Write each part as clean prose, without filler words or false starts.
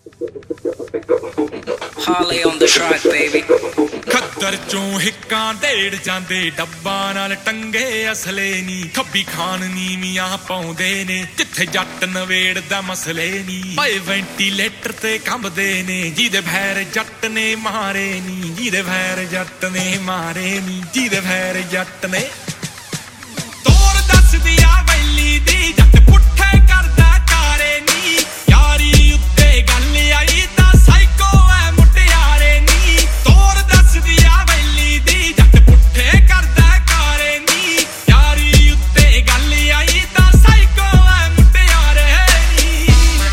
Harley on the track, baby. ਖੱਦਰ ਚੋਂ ਹਿੱਕਾਂ ਢੇੜ ਜਾਂਦੇ ਡੱਬਾਂ ਨਾਲ ਟੰਗੇ ਅਸਲੇ ਨੀ ਖੱਬੀ ਖਾਨ ਨੀਵੀਆਂ ਪਾਉਂਦੇ ਨੇ ਜਿੱਥੇ ਜੱਟ ਨਵੇੜਦਾ ਮਸਲੇ ਨੀ ਓਏ ਵੈਂਟੀਲੇਟਰ ਤੇ ਕੰਬਦੇ ਨੇ ਜਿਹਦੇ ਭੈਰ ਜੱਟ ਨੇ ਮਾਰੇ ਨੀ ਜਿਹਦੇ ਭੈਰ ਜੱਟ ਨੇ ਮਾਰੇ ਨੀ ਜਿਹਦੇ ਭੈਰ ਜੱਟ ਨੇ ਤੋਰ ਦੱਸਦੀ ਆ ਵੈਲੀ ਦੀ ਜੱਟ ਪੁੱਠੇ ਕਰਦਾ ਕਾਰੇ ਨੀ ਯਾਰੀ ਉੱਤੇ ਗੱਲ ਆਈ ਤਾਂ ਸਾਈਕੋ ਐ ਮੁਟਿਆਰੇ ਨੀ ਤੋਰ ਦੱਸਦੀ ਆ ਵੈਲੀ ਦੀ ਜੱਟ ਪੁੱਠੇ ਕਰਦਾ ਕਾਰੇ ਨੀ ਯਾਰੀ ਉੱਤੇ ਗੱਲ ਆਈ ਤਾਂ ਸਾਈਕੋ ਐ ਮੁਟਿਆਰੇ ਨੀ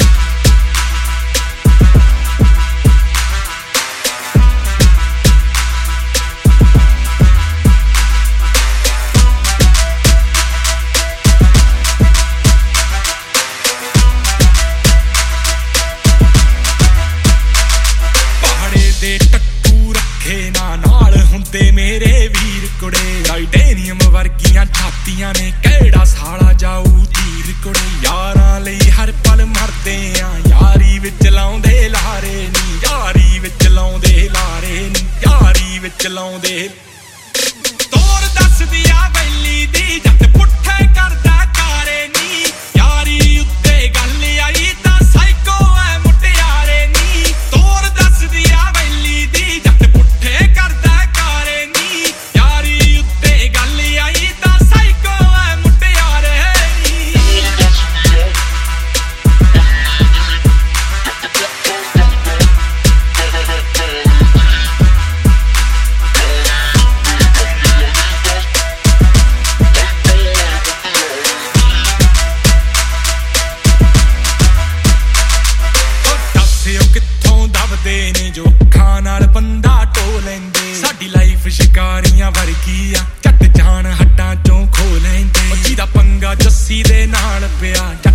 ਦੇ ਟੱਟੂ ਰੱਖੇ ਨਾਲ ਹੁੰਦੇ ਮੇਰੇ ਵੀਰ ਕੁੜੇ ਟਾਈਟੇਨੀਅਮ ਵਰਗੀਆਂ ਛਾਤੀਆਂ ਨੇ ਕਿਹੜਾ ਸਾਲਾ ਜਾਊ ਧੀਰ ਕੁੜੇ ਯਾਰਾਂ ਲਈ ਹਰ ਪਲ ਮਰਦੇ ਆ ਯਾਰੀ ਵਿੱਚ ਲਾਉਂਦੇ ਲਾਰੇ ਨੀ ਯਾਰੀ ਵਿੱਚ ਲਾਉਂਦੇ ਲਾਰੇ ਨੀ ਯਾਰੀ ਵਿੱਚ ਲਾਉਂਦੇ ਤੋਰ ਦੱਸਦੀ ਆ ਵੈਲੀ ਦੀ ਜੱਟ ਪੁੱਠੇ ਕਰਦਾ ਕਾਰੇ ਨੀ ਯਾਰੀ ਉੱਤੇ ਗੱਲ ਆਈ ਤਾਂ ਸਾਈਕੋ ਐ ਮੁਟਿਆਰੇ ਨੀ ਤੋਰ ਦੱਸਦੀ ਆ ਵੈਲੀ ਦੀ ਜੱਟ ਪੁੱਠੇ ਕਰਦਾ ਕਾਰੇ ਨੀ ਯਾਰੀ ਉੱਤੇ ਗੱਲ ਆਈ ਤਾਂ ਸਾਈਕੋ ਐ ਮੁਟਿਆਰੇ ਨੀ ਕਿੱਥੋਂ ਦਬਦੇ ਨੇ ਜੋ ਅੱਖਾਂ ਨਾਲ ਬੰਦਾ ਢੋ ਲੈਂਦੇ ਸਾਡੀ ਲਾਈਫ ਸ਼ਿਕਾਰੀਆਂ ਵਰਗੀ ਆ ਝੱਟ ਜਾਣ ਹੱਟਾਂ ਚੋਂ ਖੋ ਲੈਂਦੇ ਜਿਹਦਾ ਪੰਗਾ ਜੱਸੀ ਦੇ ਨਾਲ ਪਿਆ